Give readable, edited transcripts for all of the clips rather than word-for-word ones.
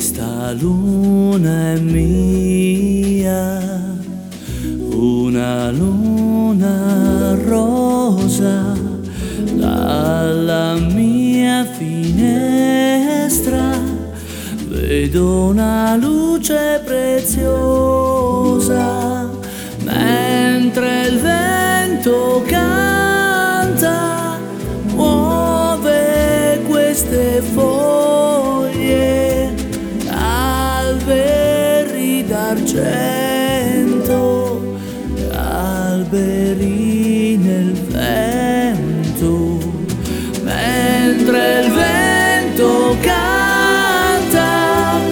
Questa luna è mia, una luna rosa, dalla mia finestra vedo una luce preziosa, mentre il vento canta, muove queste foglie, alberi d'argento, alberi nel vento, mentre il vento canta,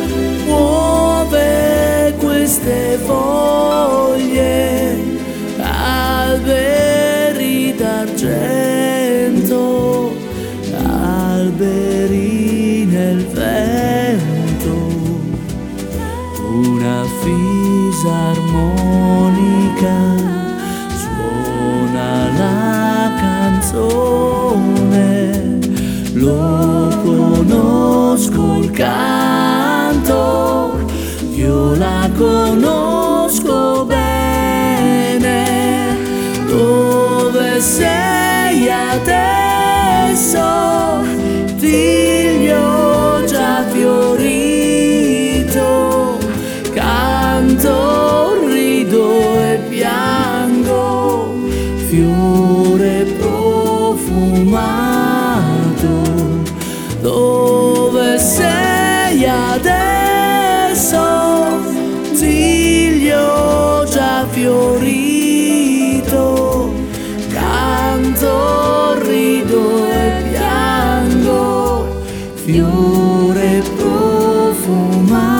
muove queste foglie, alberi d'argento, alberi nel vento. Una fisarmonica suona la canzone, lo conosco il canto, io la conosco bene. Dove sei adesso, tiglio già fiorito, canto, rido e piango, fiore profumato. Dove sei adesso, tiglio già fiorito, canto, rido e piango, fiore profumato.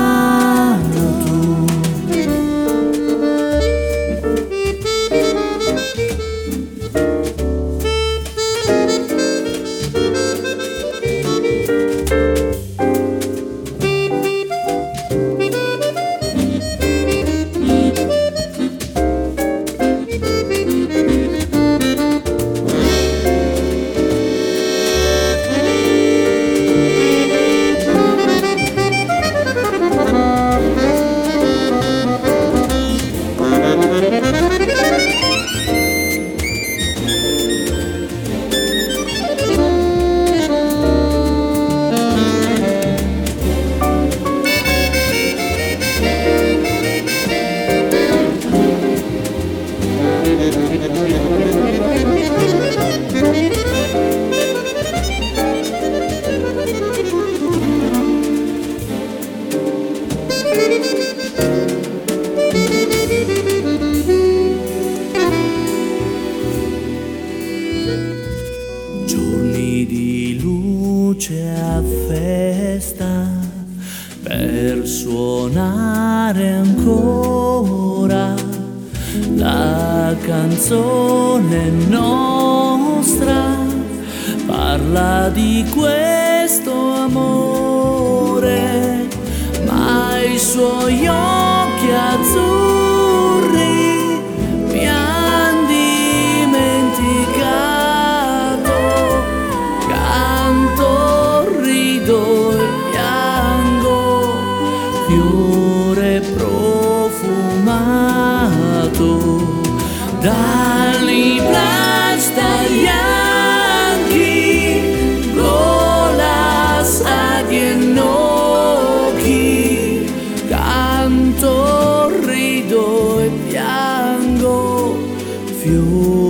Giorni di luce a festa, per suonare ancora la canzone nostra, parla di questo amore, ma i suoi occhi azzurri mi han dimenticato. Canto, rido e piango, fiore profumato, dagli plac taglianchi, golas adienochi. Canto, rido e piango, fiore